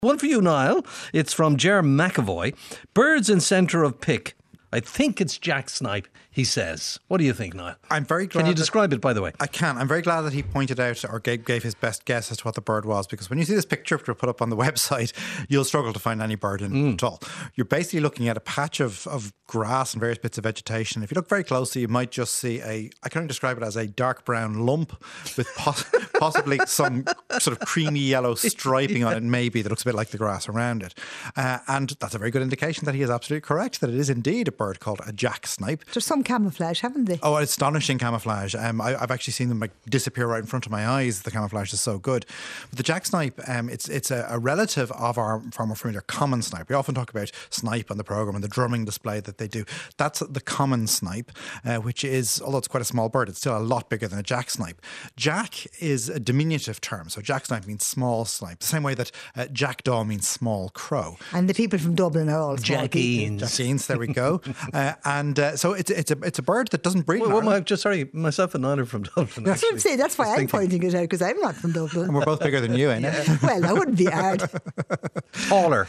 One for you, Niall. It's from Ger McAvoy. Birds in centre of pick. I think it's jack snipe, he says. What do you think, Niall? I'm very glad. Can you describe it, by the way? I can. I'm very glad that he pointed out or gave his best guess as to what the bird was, because when you see this picture which we put up on the website, you'll struggle to find any bird in it at all. You're basically looking at a patch of grass and various bits of vegetation. If you look very closely, you might just see I can only describe it as a dark brown lump with possibly some sort of creamy yellow striping on it, maybe, that looks a bit like the grass around it. And that's a very good indication that he is absolutely correct, that it is indeed a bird called a jack snipe. There's some camouflage, haven't they? Oh, astonishing camouflage. I've actually seen them disappear right in front of my eyes. The camouflage is so good. But the jack snipe, it's a relative of our far more familiar common snipe. We often talk about snipe on the programme and the drumming display that they do. That's the common snipe, which is, although it's quite a small bird, it's still a lot bigger than a jack snipe. Jack is a diminutive term, so jack snipe means small snipe, the same way that jackdaw means small crow. And the people from Dublin are all Jackeens, there we go. So it's a bird that doesn't breed. Myself and Niall are from Dublin. That's what I'm saying. That's why I'm pointing it out, because I'm not from Dublin. And we're both bigger than you, ain't it? Well, that wouldn't be hard. Taller.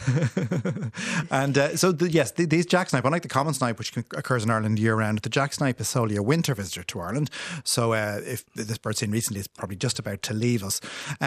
And these jack snipe, unlike the common snipe, which occurs in Ireland year round, the jack snipe is solely a winter visitor to Ireland. So if this bird's seen recently, it's probably just about to leave us.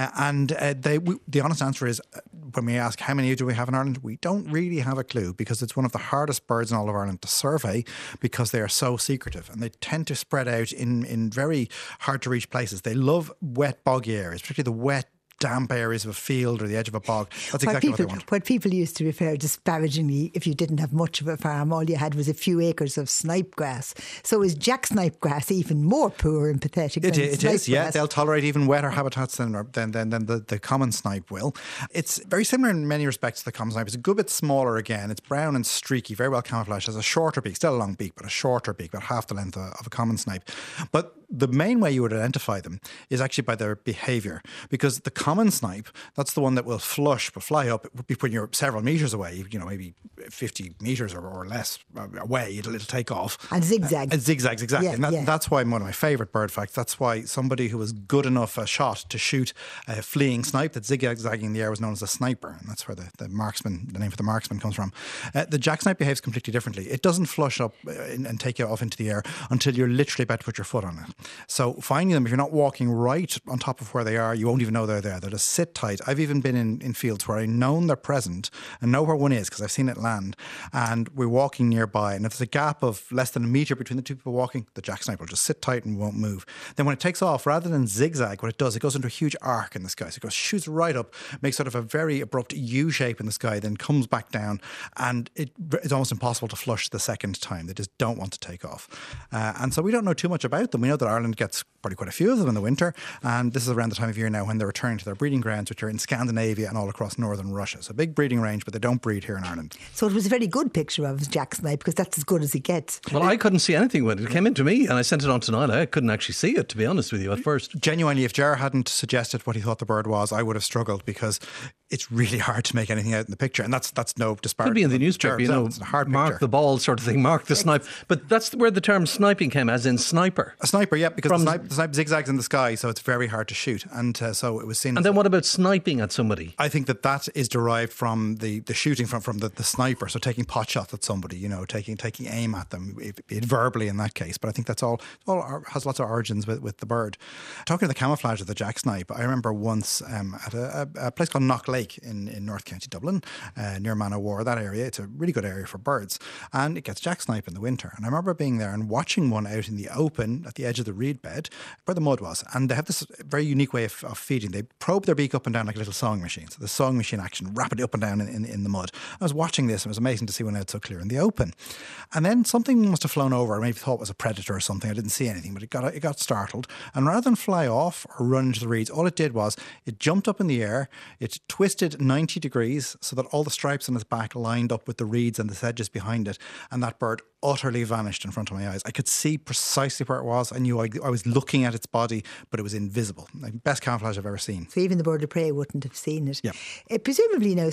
The honest answer is, when we ask how many do we have in Ireland, we don't really have a clue, because it's one of the hardest birds in all of Ireland to survey, because they are so secretive and they tend to spread out in very hard to reach places. They love wet, boggy areas, particularly the wet, damp areas of a field or the edge of a bog. That's exactly what they want. What people used to refer disparagingly, if you didn't have much of a farm, all you had was a few acres of snipe grass. So is jack snipe grass even more poor and pathetic than it is, yeah. Grass? They'll tolerate even wetter habitats than the common snipe will. It's very similar in many respects to the common snipe. It's a good bit smaller again. It's brown and streaky, very well camouflaged. Has a shorter beak, still a long beak, but a shorter beak, about half the length of a common snipe. But the main way you would identify them is actually by their behaviour, because the common snipe, that's the one that will flush but fly up when you're several metres away, maybe 50 metres or less away, it'll take off. And zigzag. Zigzags, exactly. Yeah, and that's why one of my favourite bird facts, that's why somebody who was good enough a shot to shoot a fleeing snipe that's zigzagging in the air was known as a sniper, and that's where the marksman, the name for the marksman, comes from. The jack snipe behaves completely differently. It doesn't flush up and take you off into the air until you're literally about to put your foot on it. So finding them, if you're not walking right on top of where they are, you won't even know they're there. They'll just sit tight. I've even been in fields where I've known they're present and know where one is because I've seen it land, and we're walking nearby, and if there's a gap of less than a metre between the two people walking, the jack snipe will just sit tight and won't move. Then when it takes off, rather than zigzag, what it does, it goes into a huge arc in the sky. So it shoots right up, makes sort of a very abrupt U shape in the sky, then comes back down, and it's almost impossible to flush the second time. They just don't want to take off. And so we don't know too much about them. We know that Ireland gets probably quite a few of them in the winter, and this is around the time of year now when they're returning to their breeding grounds, which are in Scandinavia and all across northern Russia. So big breeding range, but they don't breed here in Ireland. So it was a very good picture of jack snipe, because that's as good as it gets. Well, I couldn't see anything when it came into me, and I sent it on to Niall. I couldn't actually see it, to be honest with you, at first. Genuinely, if Ger hadn't suggested what he thought the bird was, I would have struggled, because it's really hard to make anything out in the picture, and that's no disparity. Could be in the newspaper, it's a hard mark picture. The ball sort of thing, mark the snipe. But that's where the term sniping came, as in sniper. A sniper, yeah, because the snipe zigzags in the sky, so it's very hard to shoot, and so it was seen. And then what about sniping at somebody? I think that is derived from the shooting from the sniper, so taking pot shots at somebody, taking aim at them, verbally in that case. But I think that's all has lots of origins with the bird. Talking to the camouflage of the jack snipe, I remember once at a place called Knock Lake in North County Dublin, near Manowar, that area. It's a really good area for birds, and it gets jack snipe in the winter. And I remember being there and watching one out in the open at the edge of the reed bed where the mud was, and they have this very unique way of feeding. They probe their beak up and down like a little sewing machine, so the sewing machine action rapidly up and down in the mud. I was watching this, and it was amazing to see one out so clear in the open. And then something must have flown over. I maybe thought it was a predator or something. I didn't see anything, but it got startled, and rather than fly off or run into the reeds, all it did was it jumped up in the air, it twisted 90 degrees so that all the stripes on its back lined up with the reeds and the sedges behind it, and that bird utterly vanished in front of my eyes. I could see precisely where it was. I knew I was looking at its body, but it was invisible. Like, best camouflage I've ever seen. So even the bird of prey wouldn't have seen it. Yeah. Presumably now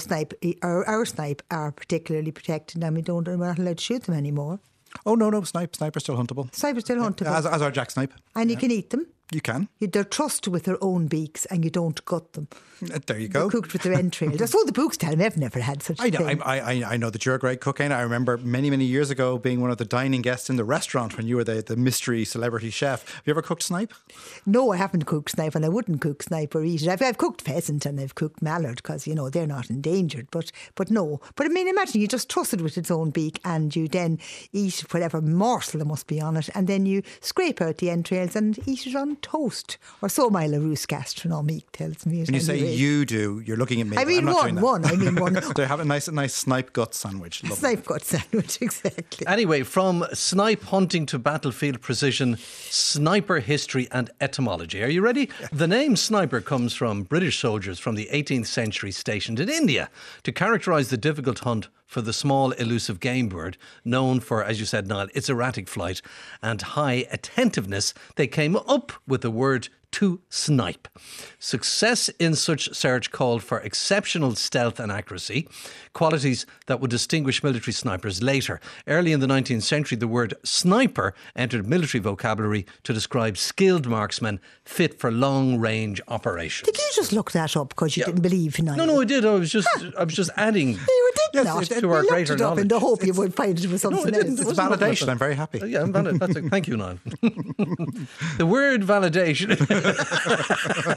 our snipe are particularly protected, and we're not allowed to shoot them anymore. Oh, no, snipe are still huntable. Snipe are still huntable. As are jack snipe. And you can eat them. You can. They're trussed with their own beaks and you don't gut them. There you go. They're cooked with their entrails. That's what the books tell me. I've never had such a thing. I know that you're a great cook, Éanna. I remember many, many years ago being one of the dining guests in the restaurant when you were the mystery celebrity chef. Have you ever cooked snipe? No, I haven't cooked snipe, and I wouldn't cook snipe or eat it. I've cooked pheasant and I've cooked mallard because, they're not endangered. But no. But I mean, imagine you just truss it with its own beak and you then eat whatever morsel there must be on it, and then you scrape out the entrails and eat it on toast. Or so my Larousse gastronomique tells me. When you say you do, you're looking at me. I mean one. I mean one. So have a nice snipe gut sandwich. Lovely. Snipe gut sandwich, exactly. Anyway, from snipe hunting to battlefield precision, sniper history and etymology. Are you ready? Yeah. The name sniper comes from British soldiers from the 18th century stationed in India to characterise the difficult hunt for the small elusive game bird, known for, as you said, Niall, its erratic flight and high attentiveness. They came up with the word to snipe. Success in such search called for exceptional stealth and accuracy, qualities that would distinguish military snipers later. Early in the 19th century, the word sniper entered military vocabulary to describe skilled marksmen fit for long-range operations. Did you just look that up because you didn't believe in it? No, I did. I was just adding You did not. to our greater looked it up knowledge. in the hope you would find it was something else. It's validation. I'm very happy. Yeah, thank you, Niall. The word validation